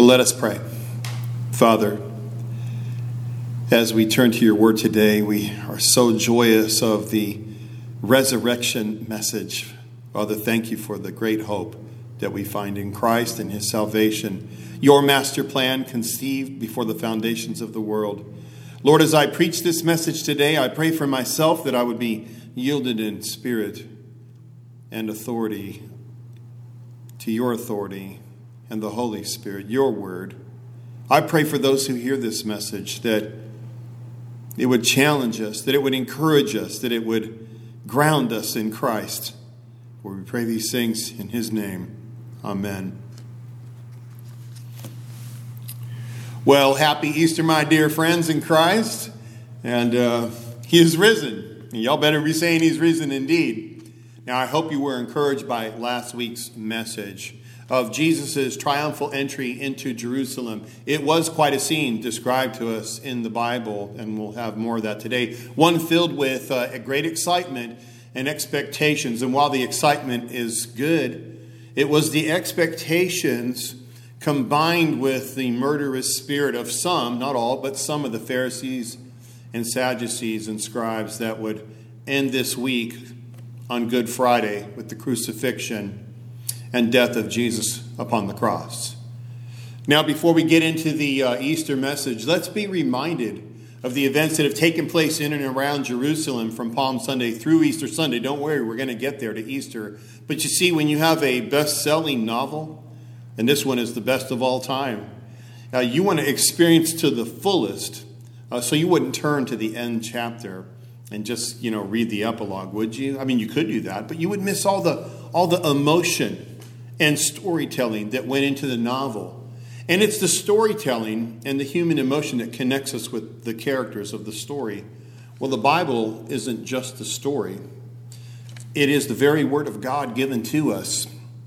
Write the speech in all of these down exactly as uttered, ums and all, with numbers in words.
Well, let us pray. Father, as we turn to your word today, we are so joyous of the resurrection message. Father, thank you for the great hope that we find in Christ and his salvation. Your master plan conceived before the foundations of the world. Lord, as I preach this message today, I pray for myself that I would be yielded in spirit and authority to your authority and the Holy Spirit, your word. I pray for those who hear this message that it would challenge us, that it would encourage us, that it would ground us in Christ. For we pray these things in his name. Amen. Well, happy Easter, my dear friends in Christ. And uh, he is risen. And y'all better be saying he's risen indeed. Now, I hope you were encouraged by last week's message of Jesus' triumphal entry into Jerusalem. It was quite a scene described to us in the Bible, and we'll have more of that today. One filled with uh, a great excitement and expectations. And while the excitement is good, it was the expectations combined with the murderous spirit of some, not all, but some of the Pharisees and Sadducees and scribes that would end this week on Good Friday with the crucifixion and death of Jesus upon the cross. Now, before we get into the uh, Easter message, let's be reminded of the events that have taken place in and around Jerusalem from Palm Sunday through Easter Sunday. Don't worry, we're going to get there to Easter. But you see, when you have a best-selling novel, and this one is the best of all time, uh, you want to experience to the fullest, uh, so you wouldn't turn to the end chapter and just, you know, read the epilogue, would you? I mean, you could do that, but you would miss all the all the emotion and storytelling that went into the novel. And it's the storytelling and the human emotion that connects us with the characters of the story. Well, the Bible isn't just the story. It is the very word of God given to us.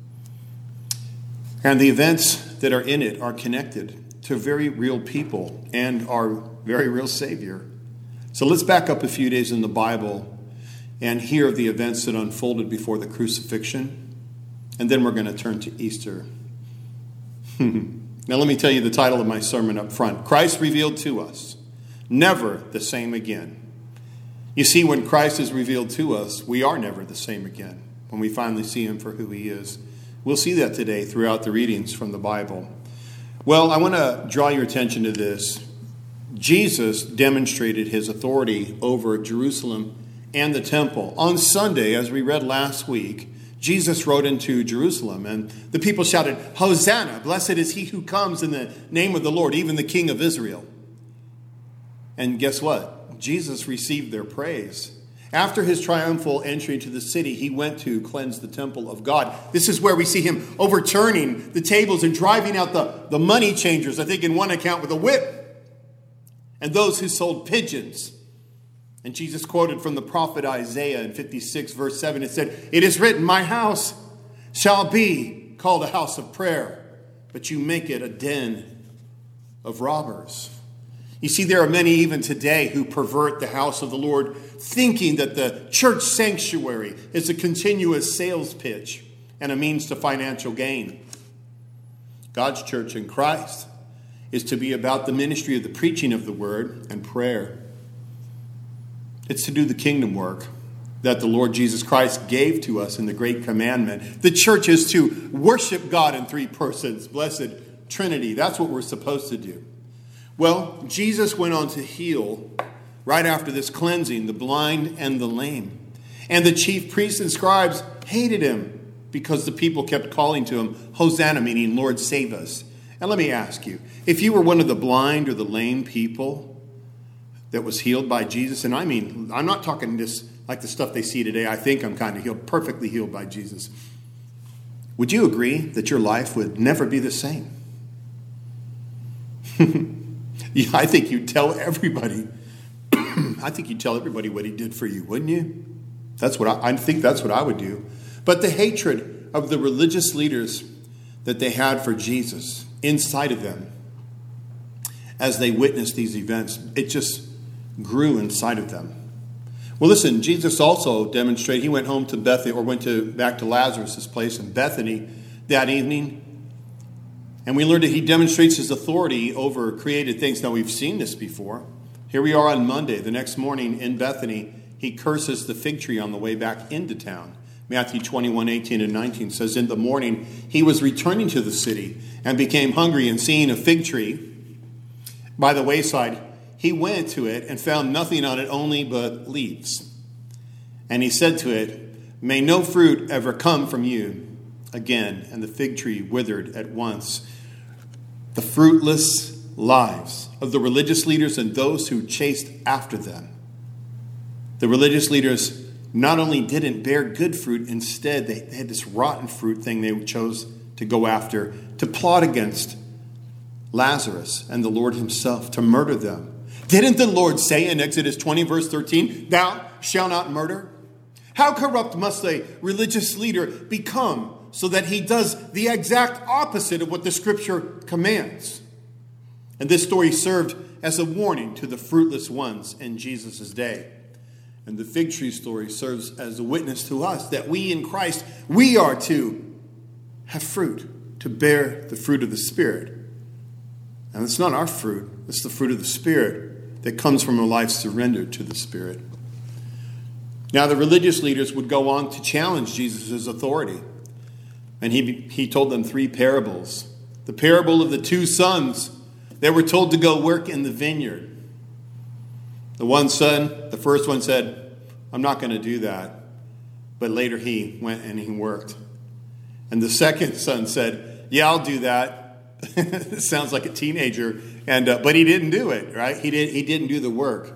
And the events that are in it are connected to very real people and our very real Savior. So let's back up a few days in the Bible and hear of the events that unfolded before the crucifixion. And then we're going to turn to Easter. Now let me tell you the title of my sermon up front. Christ revealed to us, never the same again. You see, when Christ is revealed to us, we are never the same again. When we finally see him for who he is. We'll see that today throughout the readings from the Bible. Well, I want to draw your attention to this. Jesus demonstrated his authority over Jerusalem and the temple. On Sunday, as we read last week, Jesus rode into Jerusalem, and the people shouted, "Hosanna! Blessed is he who comes in the name of the Lord, even the King of Israel." And guess what? Jesus received their praise. After his triumphal entry into the city, he went to cleanse the temple of God. This is where we see him overturning the tables and driving out the, the money changers, I think in one account with a whip, and those who sold pigeons. And Jesus quoted from the prophet Isaiah in fifty-six, verse seven. It said, "It is written, my house shall be called a house of prayer, but you make it a den of robbers." You see, there are many even today who pervert the house of the Lord, thinking that the church sanctuary is a continuous sales pitch and a means to financial gain. God's church in Christ is to be about the ministry of the preaching of the word and prayer. It's to do the kingdom work that the Lord Jesus Christ gave to us in the great commandment. The church is to worship God in three persons, blessed Trinity. That's what we're supposed to do. Well, Jesus went on to heal, right after this cleansing, the blind and the lame. And the chief priests and scribes hated him because the people kept calling to him, "Hosanna," meaning Lord, save us. And let me ask you, if you were one of the blind or the lame people that was healed by Jesus, and I mean, I'm not talking this like the stuff they see today. I think I'm kind of healed, perfectly healed by Jesus. Would you agree that your life would never be the same? Yeah, I think you'd tell everybody. I think you'd tell everybody what he did for you, wouldn't you? That's what I, I think that's what I would do. But the hatred of the religious leaders that they had for Jesus inside of them, as they witnessed these events, it just grew inside of them. Well, listen, Jesus also demonstrated, he went home to Bethany, or went to back to Lazarus' place in Bethany that evening. And we learned that he demonstrates his authority over created things. Now, we've seen this before. Here we are on Monday. The next morning in Bethany, he curses the fig tree on the way back into town. Matthew twenty-one, eighteen and nineteen says, in the morning he was returning to the city and became hungry, and seeing a fig tree by the wayside, he went to it and found nothing on it only but leaves. And he said to it, may no fruit ever come from you again. And the fig tree withered at once. The fruitless lives of the religious leaders and those who chased after them. The religious leaders not only didn't bear good fruit, instead they had this rotten fruit thing they chose to go after, to plot against Lazarus and the Lord himself, to murder them. Didn't the Lord say in Exodus twenty, verse thirteen, thou shalt not murder? How corrupt must a religious leader become so that he does the exact opposite of what the scripture commands? And this story served as a warning to the fruitless ones in Jesus' day. And the fig tree story serves as a witness to us that we in Christ, we are to have fruit, to bear the fruit of the Spirit. And it's not our fruit, it's the fruit of the Spirit that comes from a life surrendered to the Spirit. Now, the religious leaders would go on to challenge Jesus' authority. And he, he told them three parables. The parable of the two sons that were told to go work in the vineyard. The one son, the first one said, I'm not going to do that. But later he went and he worked. And the second son said, yeah, I'll do that. It sounds like a teenager. And uh, but he didn't do it, right? He, did, he didn't do the work.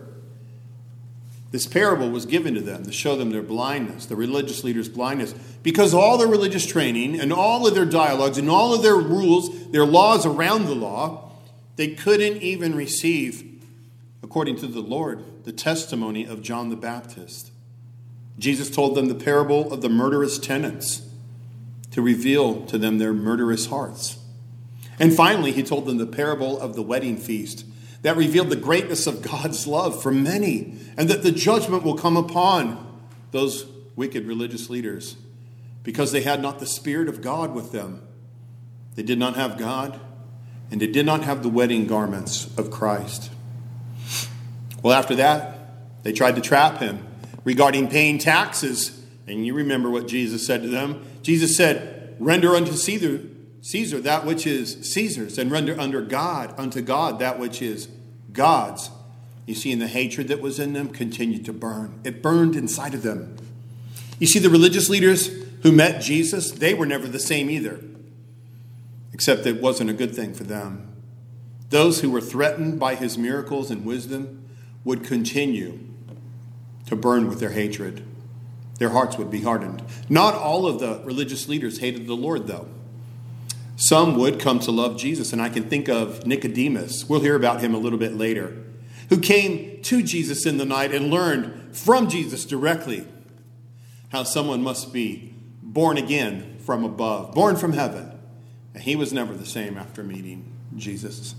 This parable was given to them to show them their blindness, the religious leaders' blindness. Because all their religious training and all of their dialogues and all of their rules, their laws around the law, they couldn't even receive, according to the Lord, the testimony of John the Baptist. Jesus told them the parable of the murderous tenants to reveal to them their murderous hearts. And finally, he told them the parable of the wedding feast that revealed the greatness of God's love for many, and that the judgment will come upon those wicked religious leaders because they had not the Spirit of God with them. They did not have God, and they did not have the wedding garments of Christ. Well, after that, they tried to trap him regarding paying taxes. And you remember what Jesus said to them. Jesus said, render unto Caesar, Caesar that which is Caesar's, and render under God, unto God that which is God's. You see, and the hatred that was in them continued to burn. It burned inside of them. You see, the religious leaders who met Jesus, they were never the same either. Except it wasn't a good thing for them. Those who were threatened by his miracles and wisdom would continue to burn with their hatred. Their hearts would be hardened. Not all of the religious leaders hated the Lord, though. Some would come to love Jesus, and I can think of Nicodemus. We'll hear about him a little bit later, who came to Jesus in the night and learned from Jesus directly how someone must be born again from above, born from heaven. And he was never the same after meeting Jesus.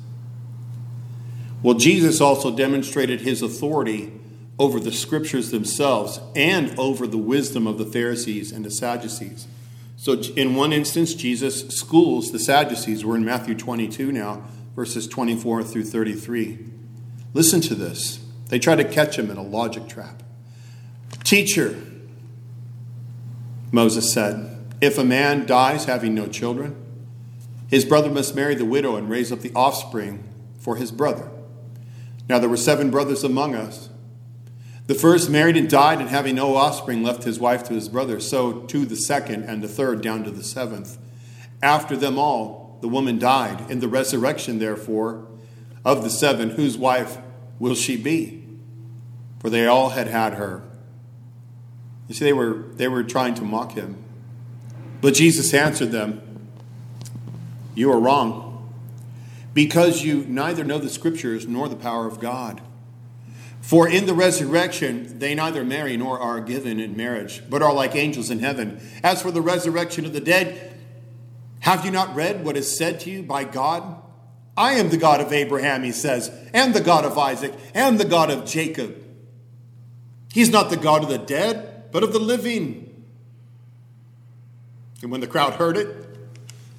Well, Jesus also demonstrated his authority over the scriptures themselves and over the wisdom of the Pharisees and the Sadducees. So in one instance, Jesus schools the Sadducees. We're in Matthew twenty-two now, verses twenty-four through thirty-three. Listen to this. They try to catch him in a logic trap. Teacher, Moses said, if a man dies having no children, his brother must marry the widow and raise up the offspring for his brother. Now there were seven brothers among us. The first married and died, and having no offspring left his wife to his brother. So too the second and the third down to the seventh. After them all, the woman died. In the resurrection, therefore, of the seven, whose wife will she be? For they all had had her. You see, they were, they were trying to mock him. But Jesus answered them, you are wrong, because you neither know the scriptures nor the power of God. For in the resurrection, they neither marry nor are given in marriage, but are like angels in heaven. As for the resurrection of the dead, have you not read what is said to you by God? I am the God of Abraham, he says, and the God of Isaac, and the God of Jacob. He's not the God of the dead, but of the living. And when the crowd heard it,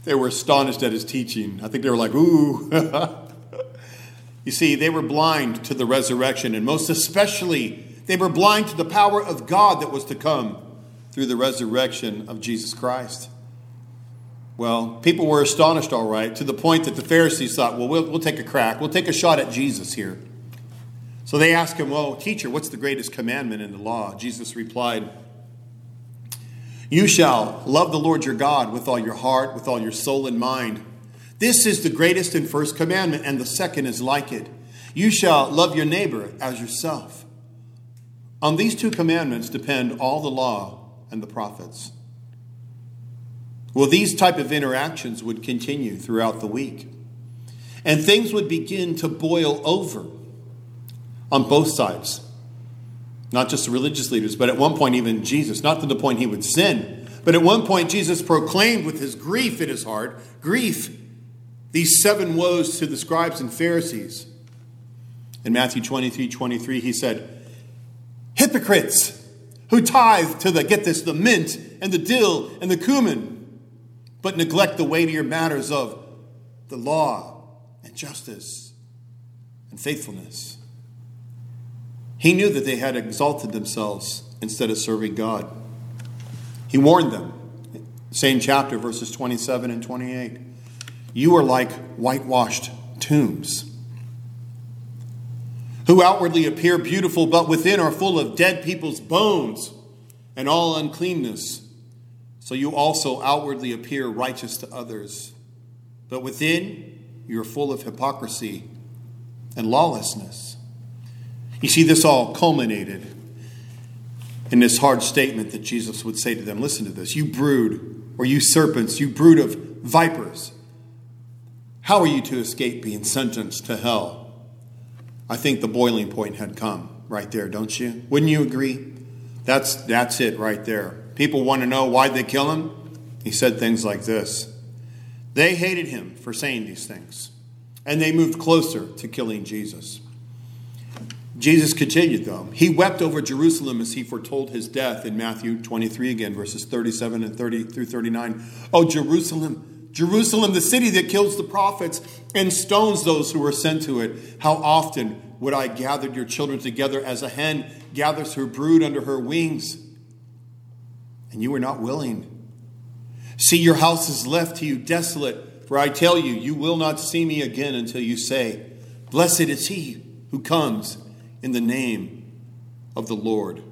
They were astonished at his teaching. I think they were like, ooh. You see, they were blind to the resurrection, and most especially, they were blind to the power of God that was to come through the resurrection of Jesus Christ. Well, people were astonished, all right, to the point that the Pharisees thought, well, we'll, we'll take a crack. We'll take a shot at Jesus here. So they asked him, well, teacher, what's the greatest commandment in the law? Jesus replied, you shall love the Lord your God with all your heart, with all your soul and mind. This is the greatest and first commandment, and the second is like it. You shall love your neighbor as yourself. On these two commandments depend all the law and the prophets. Well, these type of interactions would continue throughout the week. And things would begin to boil over on both sides. Not just the religious leaders, but at one point even Jesus. Not to the point he would sin. But at one point Jesus proclaimed with his grief in his heart, grief, these seven woes to the scribes and Pharisees. In Matthew twenty-three twenty-three, he said, hypocrites who tithe to the, get this, the mint and the dill and the cumin, but neglect the weightier matters of the law and justice and faithfulness. He knew that they had exalted themselves instead of serving God. He warned them, same chapter, verses twenty-seven and twenty-eight. You are like whitewashed tombs, who outwardly appear beautiful, but within are full of dead people's bones and all uncleanness. So you also outwardly appear righteous to others, but within you are full of hypocrisy and lawlessness. You see, this all culminated in this hard statement that Jesus would say to them. Listen to this. You brood, or you serpents, you brood of vipers. How are you to escape being sentenced to hell? I think the boiling point had come right there, don't you? Wouldn't you agree? That's, that's it right there. People want to know why they kill him. He said things like this. They hated him for saying these things, and they moved closer to killing Jesus. Jesus continued, though. He wept over Jerusalem as he foretold his death in Matthew twenty-three again, verses thirty-seven and thirty through thirty-nine. Oh, Jerusalem, Jerusalem, the city that kills the prophets and stones those who are sent to it. How often would I gather your children together as a hen gathers her brood under her wings? And you were not willing. See, your house is left to you desolate. For I tell you, you will not see me again until you say, blessed is he who comes in the name of the Lord.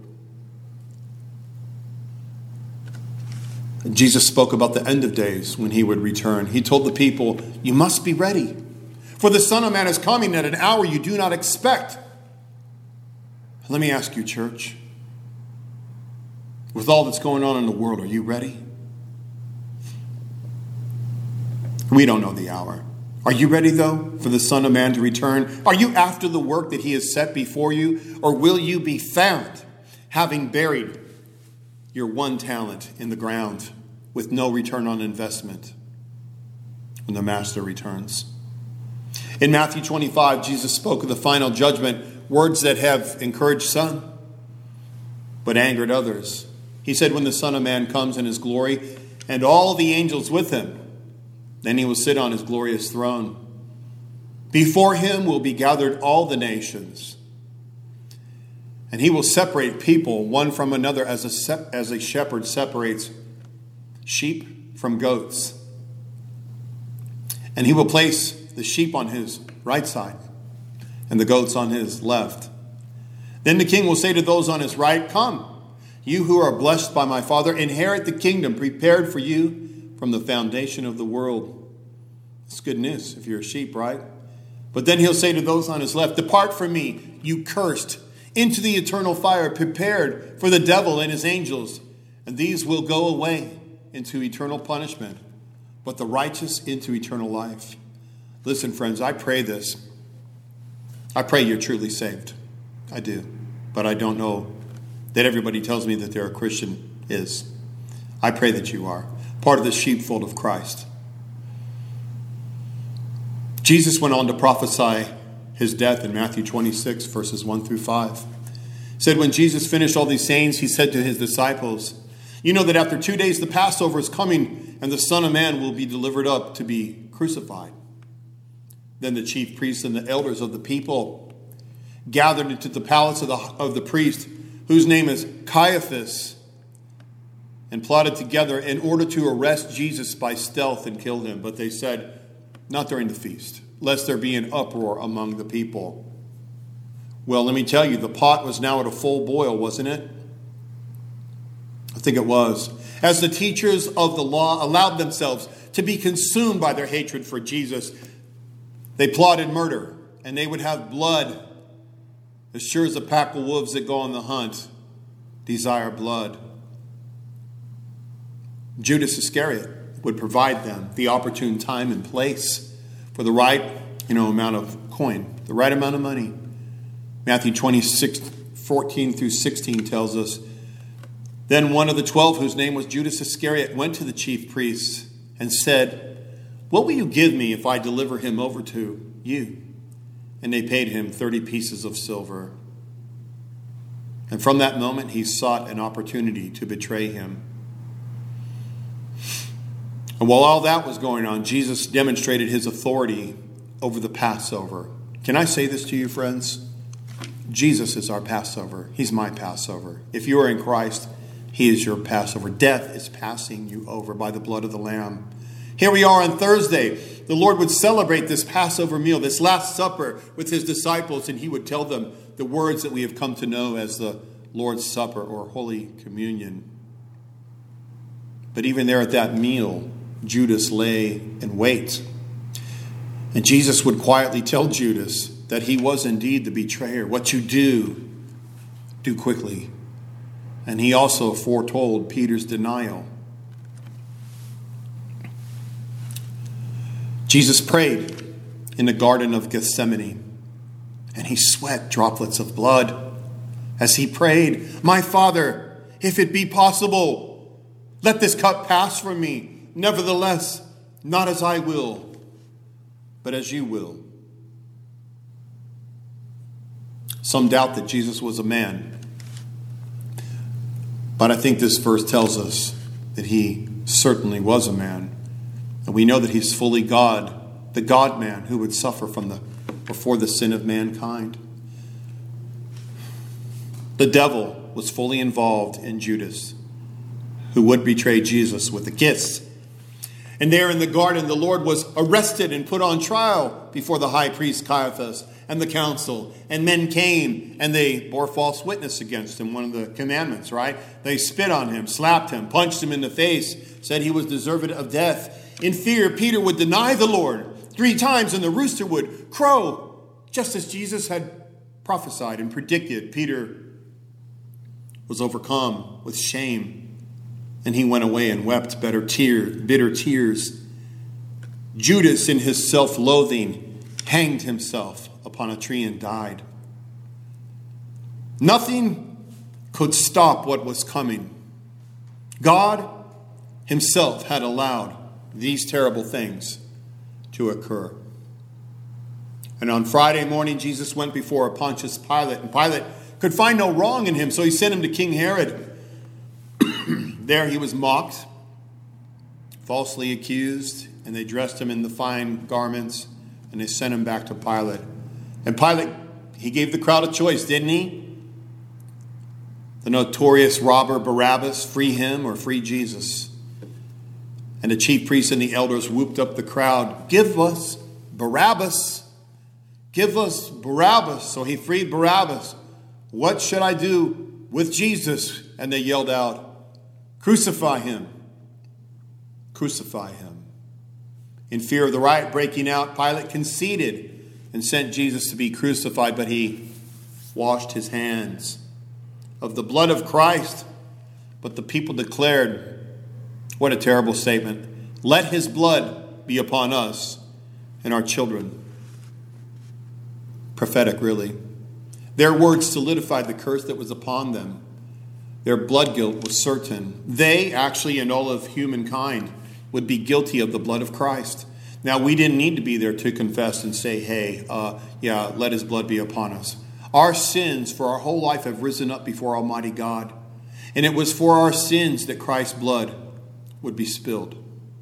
And Jesus spoke about the end of days when he would return. He told the people, you must be ready, for the Son of Man is coming at an hour you do not expect. Let me ask you, church, with all that's going on in the world, are you ready? We don't know the hour. Are you ready, though, for the Son of Man to return? Are you after the work that he has set before you? Or will you be found having buried your one talent in the ground with no return on investment when the Master returns? In Matthew twenty-five, Jesus spoke of the final judgment, words that have encouraged some, but angered others. He said, when the Son of Man comes in his glory and all the angels with him, then he will sit on his glorious throne. Before him will be gathered all the nations. And he will separate people one from another as a, se- as a shepherd separates sheep from goats. And he will place the sheep on his right side and the goats on his left. Then the king will say to those on his right, come, you who are blessed by my Father, inherit the kingdom prepared for you from the foundation of the world. It's good news if you're a sheep, right? But then he'll say to those on his left, depart from me, you cursed, into the eternal fire prepared for the devil and his angels. And these will go away into eternal punishment, but the righteous into eternal life. Listen, friends, I pray this. I pray you're truly saved. I do. But I don't know that everybody tells me that they're a Christian is. I pray that you are part of the sheepfold of Christ. Jesus went on to prophesy his death in Matthew twenty-six, verses one through five. He said, when Jesus finished all these sayings, he said to his disciples, you know that after two days the Passover is coming, and the Son of Man will be delivered up to be crucified." Then the chief priests and the elders of the people gathered into the palace of the, of the priest, whose name is Caiaphas, and plotted together in order to arrest Jesus by stealth and kill him. But they said, "Not during the feast, lest there be an uproar among the people." Well, let me tell you, the pot was now at a full boil, wasn't it? I think it was. As the teachers of the law allowed themselves to be consumed by their hatred for Jesus, they plotted murder, and they would have blood. As sure as a pack of wolves that go on the hunt desire blood. Judas Iscariot would provide them the opportune time and place for the right, you know, amount of coin, the right amount of money. Matthew twenty-six, fourteen through sixteen tells us, "Then one of the twelve, whose name was Judas Iscariot, went to the chief priests and said, 'What will you give me if I deliver him over to you?' And they paid him thirty pieces of silver. And from that moment he sought an opportunity to betray him." And while all that was going on, Jesus demonstrated his authority over the Passover. Can I say this to you, friends? Jesus is our Passover. He's my Passover. If you are in Christ, he is your Passover. Death is passing you over by the blood of the Lamb. Here we are on Thursday. The Lord would celebrate this Passover meal, this Last Supper with his disciples, and he would tell them the words that we have come to know as the Lord's Supper or Holy Communion. But even there at that meal, Judas lay in wait. And Jesus would quietly tell Judas that he was indeed the betrayer. What you do, do quickly. And he also foretold Peter's denial. Jesus prayed in the Garden of Gethsemane, and he sweat droplets of blood as he prayed, "My Father, if it be possible, let this cup pass from me. Nevertheless, not as I will, but as you will." Some doubt that Jesus was a man, but I think this verse tells us that he certainly was a man. And we know that he's fully God, the God-man who would suffer from the before the sin of mankind. The devil was fully involved in Judas, who would betray Jesus with a kiss. And there in the garden, the Lord was arrested and put on trial before the high priest Caiaphas and the council. And men came and they bore false witness against him. One of the commandments, right? They spit on him, slapped him, punched him in the face, said he was deserved of death. In fear, Peter would deny the Lord three times, and the rooster would crow, just as Jesus had prophesied and predicted. Peter was overcome with shame, and he went away and wept bitter, tear, bitter tears. Judas, in his self-loathing, hanged himself upon a tree and died. Nothing could stop what was coming. God himself had allowed these terrible things to occur. And on Friday morning, Jesus went before Pontius Pilate, and Pilate could find no wrong in him, so he sent him to King Herod. There he was mocked, falsely accused, and they dressed him in the fine garments, and they sent him back to Pilate. And Pilate, he gave the crowd a choice, didn't he? The notorious robber Barabbas, free him or free Jesus. And the chief priests and the elders whooped up the crowd, "Give us Barabbas! Give us Barabbas!" So he freed Barabbas. "What should I do with Jesus?" And they yelled out, "Crucify him! Crucify him!" In fear of the riot breaking out, Pilate conceded and sent Jesus to be crucified, but he washed his hands of the blood of Christ. But the people declared, what a terrible statement, "Let his blood be upon us and our children." Prophetic, really. Their words solidified the curse that was upon them. Their blood guilt was certain. They, actually, and all of humankind, would be guilty of the blood of Christ. Now, we didn't need to be there to confess and say, hey, uh, yeah, let his blood be upon us. Our sins for our whole life have risen up before Almighty God. And it was for our sins that Christ's blood would be spilled.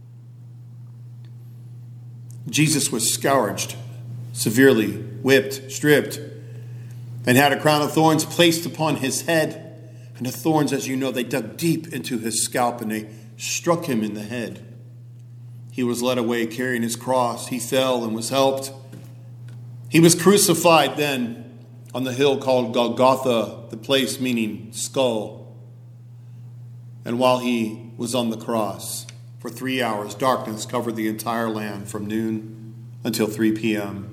Jesus was scourged, severely whipped, stripped, and had a crown of thorns placed upon his head. And the thorns, as you know, they dug deep into his scalp and they struck him in the head. He was led away carrying his cross. He fell and was helped. He was crucified then on the hill called Golgotha, the place meaning skull. And while he was on the cross, for three hours, darkness covered the entire land from noon until three p.m.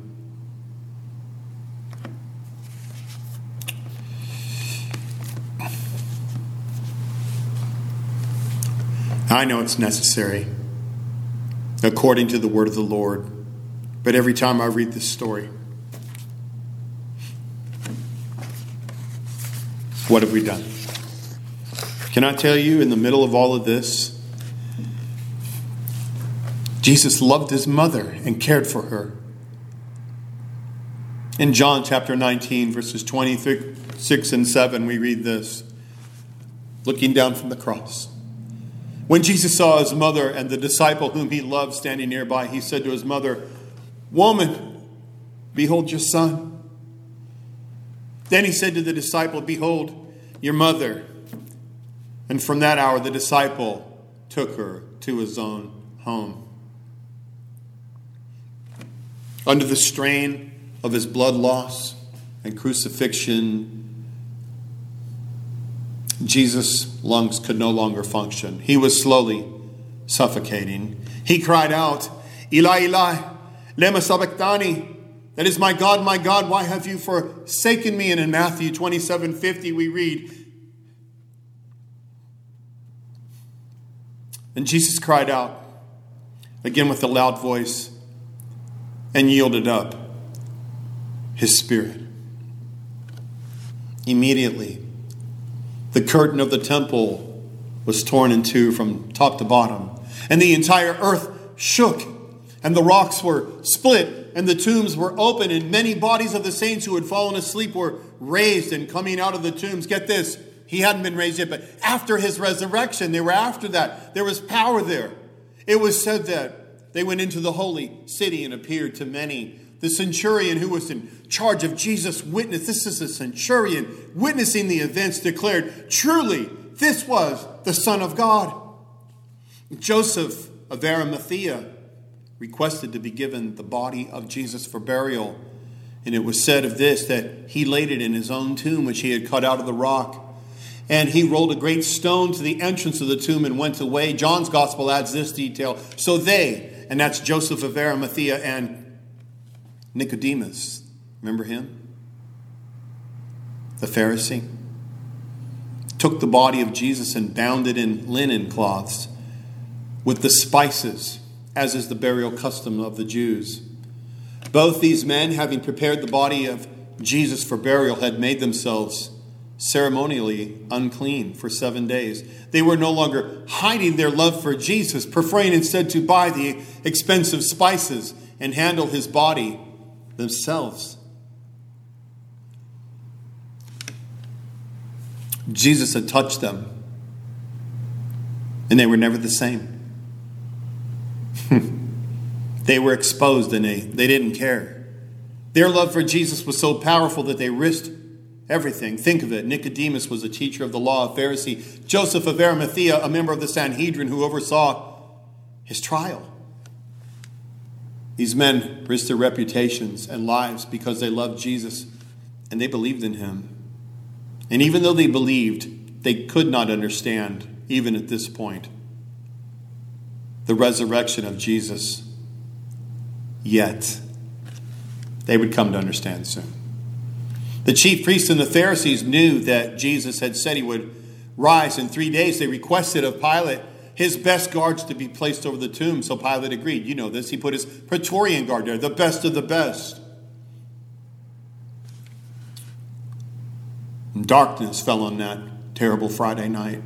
I know it's necessary, according to the word of the Lord, but every time I read this story, what have we done? Can I tell you, in the middle of all of this, Jesus loved his mother and cared for her. In John chapter nineteen, verses twenty-six and seven, we read this, looking down from the cross. When Jesus saw his mother and the disciple whom he loved standing nearby, he said to his mother, "Woman, behold your son." Then he said to the disciple, "Behold your mother." And from that hour, the disciple took her to his own home. Under the strain of his blood loss and crucifixion, Jesus' lungs could no longer function. He was slowly suffocating. He cried out, "Eli, Eli, lema sabachthani?" That is, "My God, my God, why have you forsaken me?" And in Matthew twenty-seven fifty we read, and Jesus cried out again with a loud voice and yielded up his spirit. Immediately, the curtain of the temple was torn in two from top to bottom, and the entire earth shook, and the rocks were split, and the tombs were open, and many bodies of the saints who had fallen asleep were raised and coming out of the tombs. Get this, he hadn't been raised yet, but after his resurrection, they were after that. There was power there. It was said that they went into the holy city and appeared to many. The centurion who was in charge of Jesus witnessed. This is a centurion witnessing the events, declared, "Truly, this was the Son of God." Joseph of Arimathea requested to be given the body of Jesus for burial. And it was said of this that he laid it in his own tomb, which he had cut out of the rock. And he rolled a great stone to the entrance of the tomb and went away. John's gospel adds this detail. So they, and that's Joseph of Arimathea and Nicodemus, remember him? The Pharisee, took the body of Jesus and bound it in linen cloths with the spices, as is the burial custom of the Jews. Both these men, having prepared the body of Jesus for burial, had made themselves ceremonially unclean for seven days. They were no longer hiding their love for Jesus, preferring instead to buy the expensive spices and handle his body themselves. Jesus had touched them, and they were never the same. They were exposed, and they, they didn't care. Their love for Jesus was so powerful that they risked everything. Think of it. Nicodemus was a teacher of the law, a Pharisee. Joseph of Arimathea, a member of the Sanhedrin who oversaw his trial. These men risked their reputations and lives because they loved Jesus and they believed in him. And even though they believed, they could not understand, even at this point, the resurrection of Jesus. Yet, they would come to understand soon. The chief priests and the Pharisees knew that Jesus had said he would rise in three days. They requested of Pilate his best guards to be placed over the tomb. So Pilate agreed. You know this. He put his Praetorian guard there, the best of the best. And darkness fell on that terrible Friday night.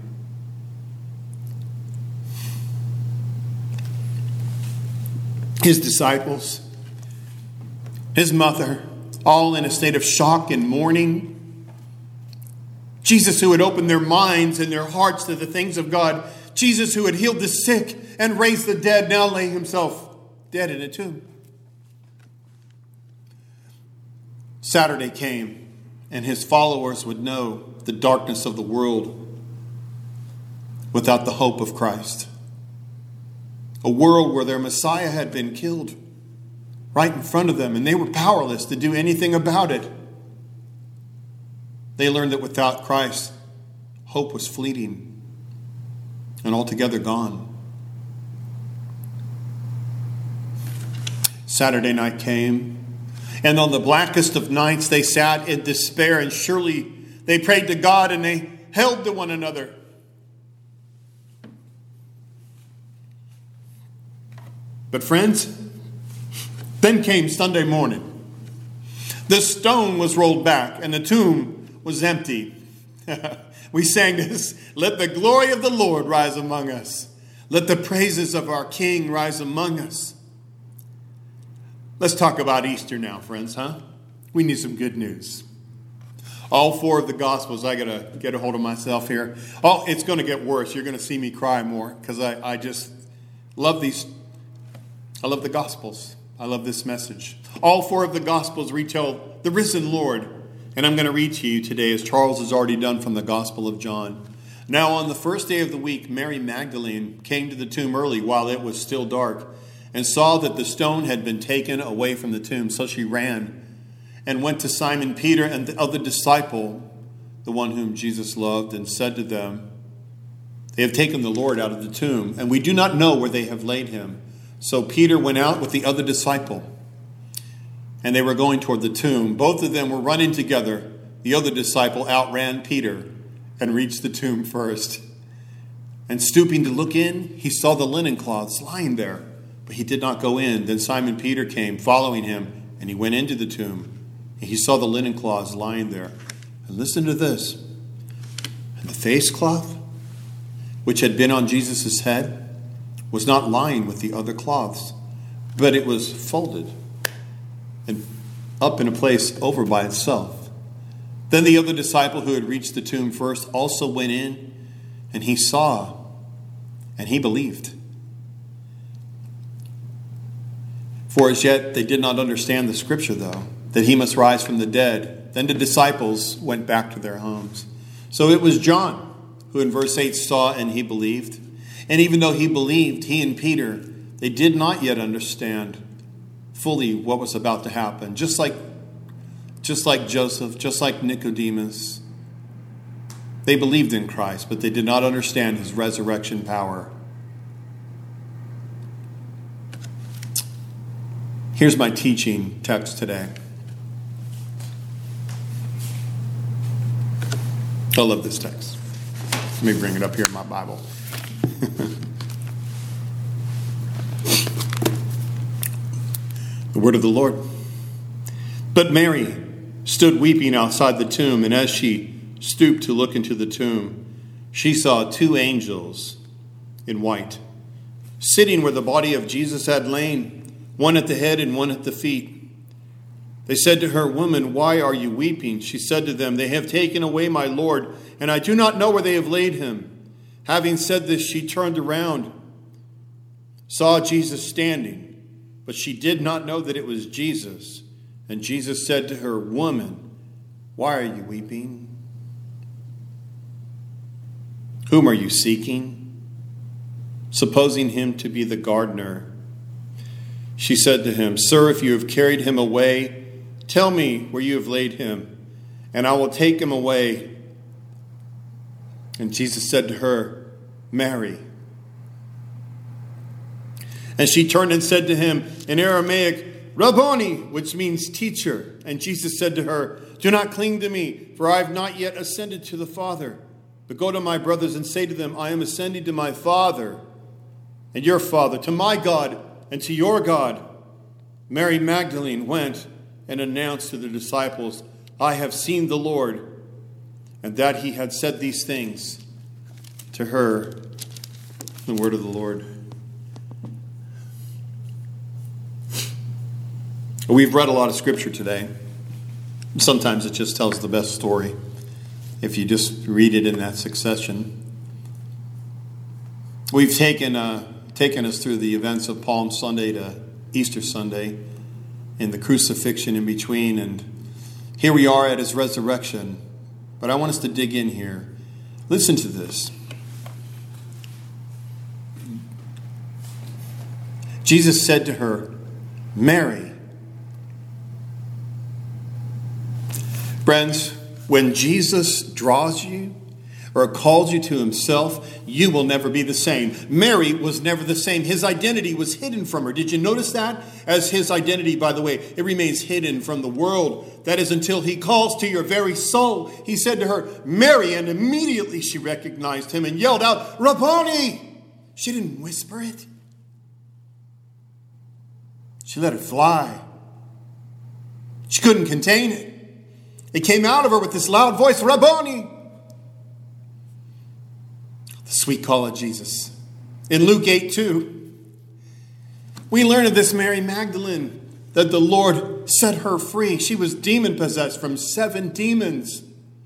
His disciples, his mother, all in a state of shock and mourning. Jesus, who had opened their minds and their hearts to the things of God. Jesus, who had healed the sick and raised the dead, now lay himself dead in a tomb. Saturday came, and his followers would know the darkness of the world without the hope of Christ. A world where their Messiah had been killed right in front of them, and they were powerless to do anything about it. They learned that without Christ, hope was fleeting and altogether gone. Saturday night came, and on the blackest of nights they sat in despair, and surely they prayed to God and they held to one another. But friends, then came Sunday morning. The stone was rolled back and the tomb was empty. We sang this, "Let the glory of the Lord rise among us. Let the praises of our King rise among us." Let's talk about Easter now, friends, huh? We need some good news. All four of the Gospels, I got to get a hold of myself here. Oh, it's going to get worse. You're going to see me cry more because I, I just love these. I love the Gospels. I love this message. All four of the Gospels retell the risen Lord. And I'm going to read to you today, as Charles has already done, from the Gospel of John. Now, on the first day of the week, Mary Magdalene came to the tomb early while it was still dark and saw that the stone had been taken away from the tomb. So she ran and went to Simon Peter and the other disciple, the one whom Jesus loved, and said to them, "They have taken the Lord out of the tomb, and we do not know where they have laid him." So Peter went out with the other disciple, and they were going toward the tomb. Both of them were running together. The other disciple outran Peter and reached the tomb first. And stooping to look in, he saw the linen cloths lying there, but he did not go in. Then Simon Peter came, following him, and he went into the tomb. And he saw the linen cloths lying there. And listen to this. And the face cloth, which had been on Jesus' head, was not lying with the other cloths, but it was folded and up in a place over by itself. Then the other disciple who had reached the tomb first also went in, and he saw, and he believed. For as yet they did not understand the scripture, though, that he must rise from the dead. Then the disciples went back to their homes. So it was John who in verse eight saw and he believed. And even though he believed, he and Peter, they did not yet understand fully what was about to happen. Just like, just like Joseph, just like Nicodemus, they believed in Christ, but they did not understand his resurrection power. Here's my teaching text today. I love this text. Let me bring it up here in my Bible. The word of the Lord. But Mary stood weeping outside the tomb, and as she stooped to look into the tomb, she saw two angels in white, sitting where the body of Jesus had lain, one at the head and one at the feet. They said to her, "Woman, why are you weeping?" She said to them, "They have taken away my Lord, and I do not know where they have laid him." Having said this, she turned around, saw Jesus standing, but she did not know that it was Jesus. And Jesus said to her, "Woman, why are you weeping? Whom are you seeking?" Supposing him to be the gardener, she said to him, "Sir, if you have carried him away, tell me where you have laid him, and I will take him away." And Jesus said to her, "Mary." And she turned and said to him in Aramaic, "Rabboni," which means teacher. And Jesus said to her, "Do not cling to me, for I have not yet ascended to the Father. But go to my brothers and say to them, I am ascending to my Father and your Father, to my God and to your God." Mary Magdalene went and announced to the disciples, "I have seen the Lord," and that he had said these things to her. The word of the Lord. We've read a lot of scripture today. Sometimes it just tells the best story if you just read it in that succession. We've taken uh, taken us through the events of Palm Sunday to Easter Sunday and the crucifixion in between. And Here we are at his resurrection, but I want us to dig in here. Listen to this. Jesus said to her, Mary. Friends, when Jesus draws you or calls you to himself, you will never be the same. Mary was never the same. His identity was hidden from her. Did you notice that? As his identity, by the way, it remains hidden from the world. That is until he calls to your very soul. He said to her, Mary, and immediately she recognized him and yelled out, Rabboni! She didn't whisper it. She let it fly. She couldn't contain it. It came out of her with this loud voice, Rabboni! The sweet call of Jesus. In Luke eight two, we learn of this Mary Magdalene, that the Lord set her free. She was demon-possessed from seven demons.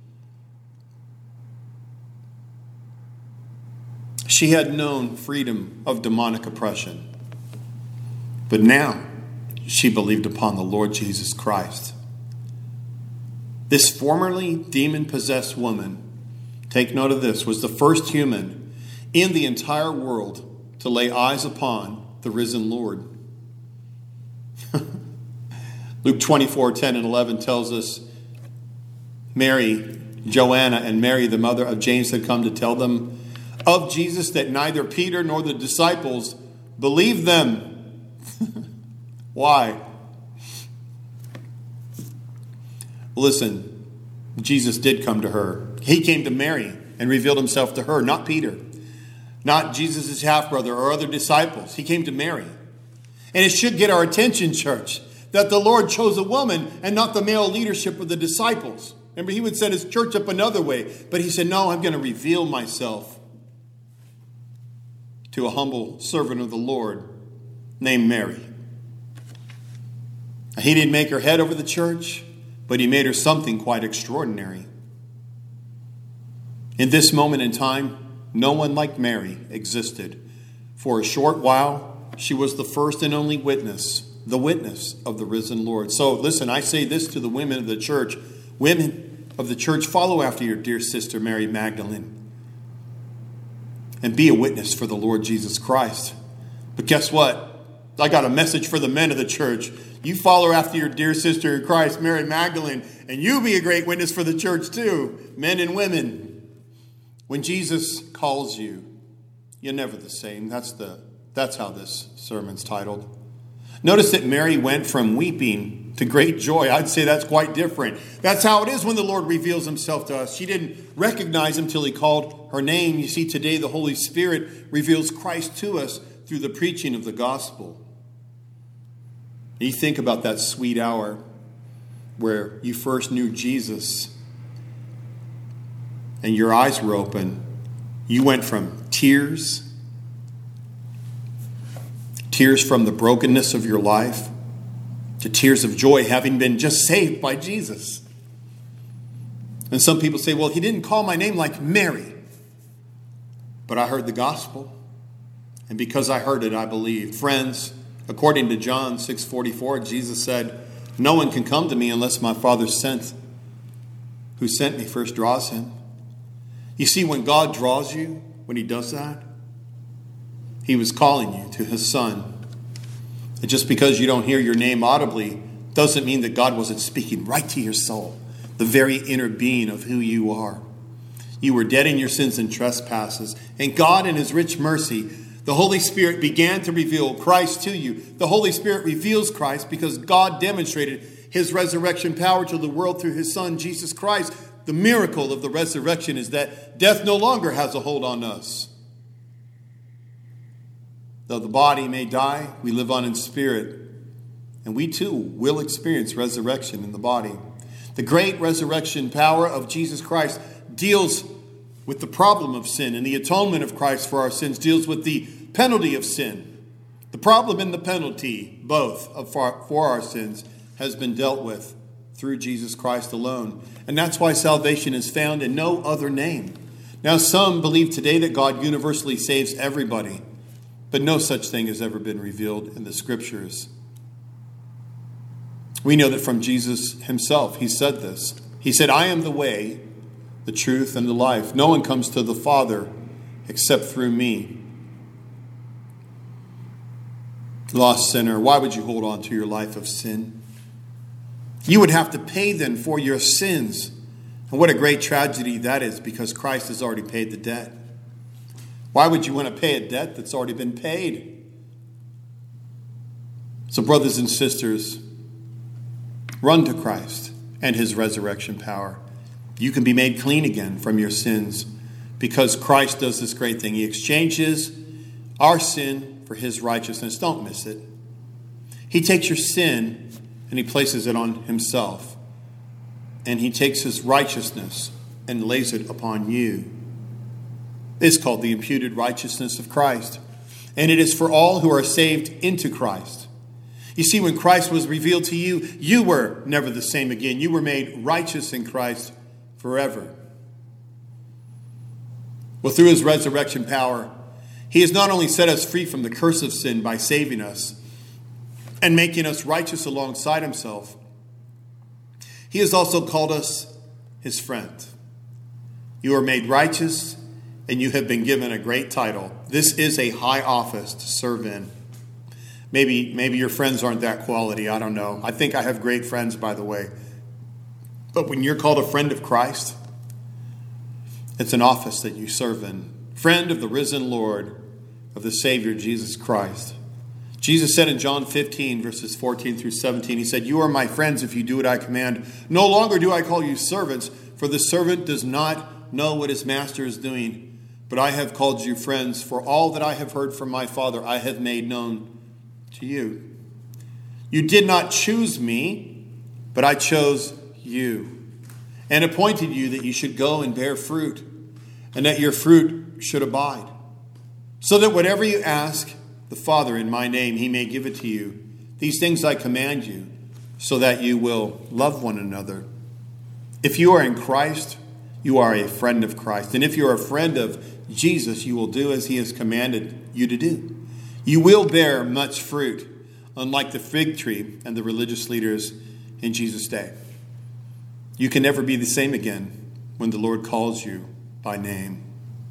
She had known freedom of demonic oppression. But now, she believed upon the Lord Jesus Christ. This formerly demon-possessed woman, take note of this, was the first human in the entire world to lay eyes upon the risen Lord. Luke twenty-four, ten and eleven tells us Mary, Joanna, and Mary, the mother of James, had come to tell them of Jesus that neither Peter nor the disciples believed them. Why? Listen, Jesus did come to her. He came to Mary and revealed himself to her, not Peter, not Jesus' half-brother or other disciples. He came to Mary. And it should get our attention, church, that the Lord chose a woman and not the male leadership of the disciples. Remember, he would set his church up another way, but he said, no, I'm going to reveal myself to a humble servant of the Lord named Mary. He didn't make her head over the church, but he made her something quite extraordinary. In this moment in time, no one like Mary existed. For a short while, she was the first and only witness, the witness of the risen Lord. So listen, I say this to the women of the church. Women of the church, follow after your dear sister Mary Magdalene and be a witness for the Lord Jesus Christ. But guess what? I got a message for the men of the church. You follow after your dear sister in Christ, Mary Magdalene, and you be a great witness for the church too, men and women. When Jesus calls you, you're never the same. That's the that's how this sermon's titled. Notice that Mary went from weeping to great joy. I'd say that's quite different. That's how it is when the Lord reveals himself to us. She didn't recognize him till he called her name. You see, today the Holy Spirit reveals Christ to us through the preaching of the gospel. You think about that sweet hour where you first knew Jesus and your eyes were open. You went from tears, tears from the brokenness of your life, to tears of joy, having been just saved by Jesus. And some people say, well, he didn't call my name like Mary, but I heard the gospel. And because I heard it, I believed. Friends, according to John six forty-four, Jesus said, no one can come to me unless my Father sent, who sent me first draws him. You see, when God draws you, when he does that, he was calling you to his Son. And just because you don't hear your name audibly doesn't mean that God wasn't speaking right to your soul, the very inner being of who you are. You were dead in your sins and trespasses, and God in his rich mercy, the Holy Spirit began to reveal Christ to you. The Holy Spirit reveals Christ because God demonstrated his resurrection power to the world through his Son, Jesus Christ. The miracle of the resurrection is that death no longer has a hold on us. Though the body may die, we live on in spirit. And we too will experience resurrection in the body. The great resurrection power of Jesus Christ deals with the problem of sin, and the atonement of Christ for our sins deals with the penalty of sin. The problem and the penalty, both of for, for our sins, has been dealt with through Jesus Christ alone. And that's why salvation is found in no other name. Now, some believe today that God universally saves everybody, but no such thing has ever been revealed in the Scriptures. We know that from Jesus himself, he said this. He said, I am the way, the truth, and the life. No one comes to the Father except through me. Lost sinner, why would you hold on to your life of sin? You would have to pay then for your sins. And what a great tragedy that is, because Christ has already paid the debt. Why would you want to pay a debt that's already been paid? So brothers and sisters, run to Christ and his resurrection power. You can be made clean again from your sins because Christ does this great thing. He exchanges our sin for his righteousness. Don't miss it. He takes your sin and he places it on himself. And he takes his righteousness and lays it upon you. It's called the imputed righteousness of Christ. And it is for all who are saved into Christ. You see, when Christ was revealed to you, you were never the same again. You were made righteous in Christ forever. Well, through his resurrection power, he has not only set us free from the curse of sin by saving us and making us righteous alongside himself, he has also called us his friend. You are made righteous and you have been given a great title. This is a high office to serve in. Maybe, maybe your friends aren't that quality. I don't know. I think I have great friends, by the way. But when you're called a friend of Christ, it's an office that you serve in. Friend of the risen Lord, of the Savior, Jesus Christ. Jesus said in John fifteen, verses fourteen through seventeen, he said, you are my friends if you do what I command. No longer do I call you servants, for the servant does not know what his master is doing. But I have called you friends, for all that I have heard from my Father I have made known to you. You did not choose me, but I chose you, and appointed you that you should go and bear fruit, and that your fruit should abide, so that whatever you ask the Father in my name, he may give it to you. These things I command you, so that you will love one another. If you are in Christ, you are a friend of Christ. And if you are a friend of Jesus, you will do as he has commanded you to do. You will bear much fruit, unlike the fig tree and the religious leaders in Jesus' day. You can never be the same again when the Lord calls you by name.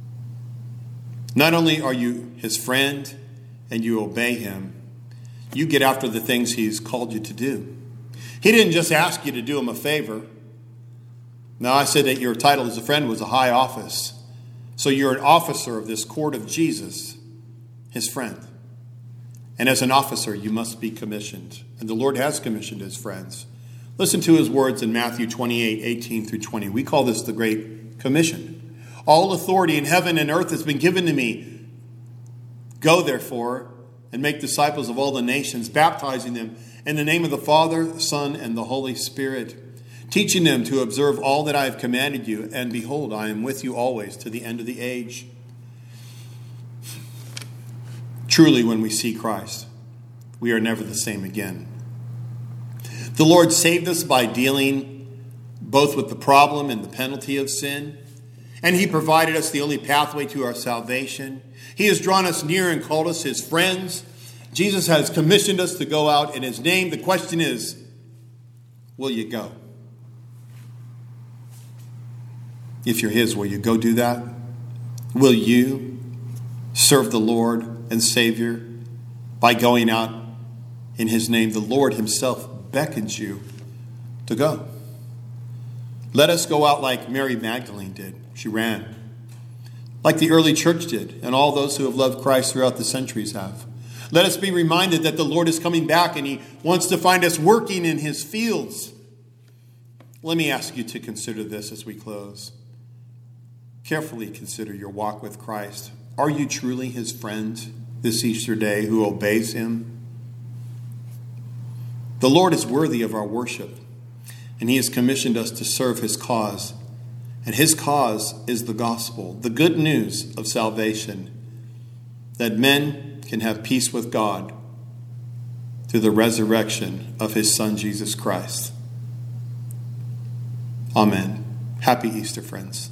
Not only are you his friend and you obey him, you get after the things he's called you to do. He didn't just ask you to do him a favor. Now, I said that your title as a friend was a high office. So you're an officer of this court of Jesus, his friend. And as an officer, you must be commissioned. And the Lord has commissioned his friends. Listen to his words in Matthew twenty-eight, eighteen through twenty. We call this the Great Commission. All authority in heaven and earth has been given to me. Go, therefore, and make disciples of all the nations, baptizing them in the name of the Father, Son, and the Holy Spirit, teaching them to observe all that I have commanded you. And behold, I am with you always to the end of the age. Truly, when we see Christ, we are never the same again. The Lord saved us by dealing both with the problem and the penalty of sin. And he provided us the only pathway to our salvation. He has drawn us near and called us his friends. Jesus has commissioned us to go out in his name. The question is, will you go? If you're his, will you go do that? Will you serve the Lord and Savior by going out in his name? The Lord himself beckons you to go. Let us go out like Mary Magdalene did. She ran. Like the early church did, and all those who have loved Christ throughout the centuries have. Let us be reminded that the Lord is coming back and he wants to find us working in his fields. Let me ask you to consider this as we close. Carefully consider your walk with Christ. Are you truly his friend this Easter day who obeys him? The Lord is worthy of our worship, and he has commissioned us to serve his cause. And his cause is the gospel, the good news of salvation, that men can have peace with God through the resurrection of his Son, Jesus Christ. Amen. Happy Easter, friends.